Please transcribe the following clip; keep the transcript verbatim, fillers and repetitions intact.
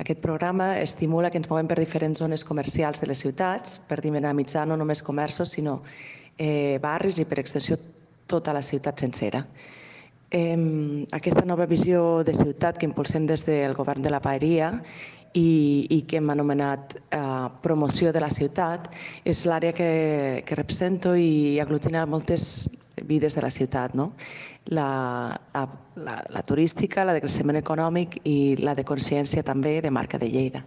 Aquest programa estimula que ens movem per diferents zones comercials de les ciutats per dinamitzar no només comerços, sinó barris i, per extensió, tota la ciutat sencera. Aquesta nova visió de ciutat que impulsem des del Govern de la Paeria i que hem anomenat promoció de la ciutat és l'àrea que represento i aglutina moltes vides de la ciutat. La turística, la de creixement econòmic i la de consciència també de marca de Lleida.